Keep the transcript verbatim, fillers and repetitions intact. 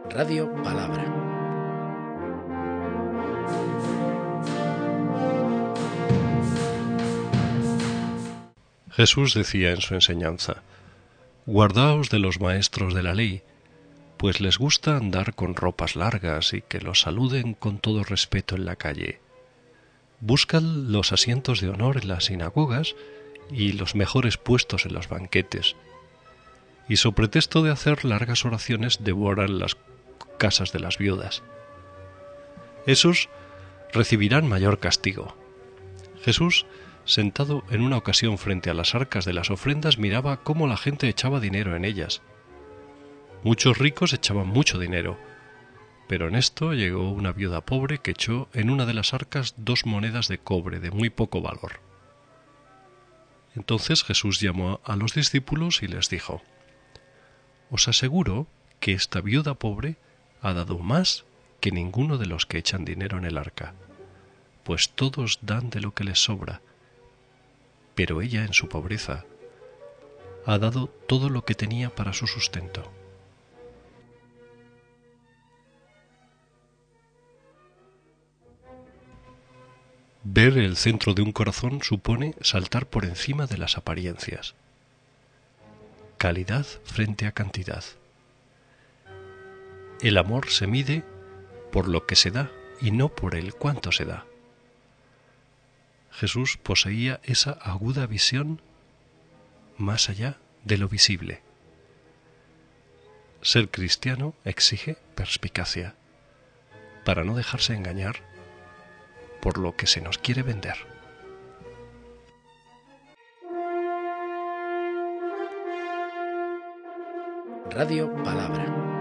Radio Palabra. Jesús decía en su enseñanza: guardaos de los maestros de la ley, pues les gusta andar con ropas largas y que los saluden con todo respeto en la calle. Buscan los asientos de honor en las sinagogas y los mejores puestos en los banquetes, y sobre pretexto de hacer largas oraciones devoran las casas de las viudas. Esos recibirán mayor castigo. Jesús, sentado en una ocasión frente a las arcas de las ofrendas, miraba cómo la gente echaba dinero en ellas. Muchos ricos echaban mucho dinero, pero en esto llegó una viuda pobre que echó en una de las arcas dos monedas de cobre de muy poco valor. Entonces Jesús llamó a los discípulos y les dijo: os aseguro que esta viuda pobre ha dado más que ninguno de los que echan dinero en el arca, pues todos dan de lo que les sobra, pero ella en su pobreza ha dado todo lo que tenía para su sustento. Ver el centro de un corazón supone saltar por encima de las apariencias. Calidad frente a cantidad. El amor se mide por lo que se da y no por el cuánto se da. Jesús poseía esa aguda visión más allá de lo visible. Ser cristiano exige perspicacia para no dejarse engañar por lo que se nos quiere vender. Radio Palabra.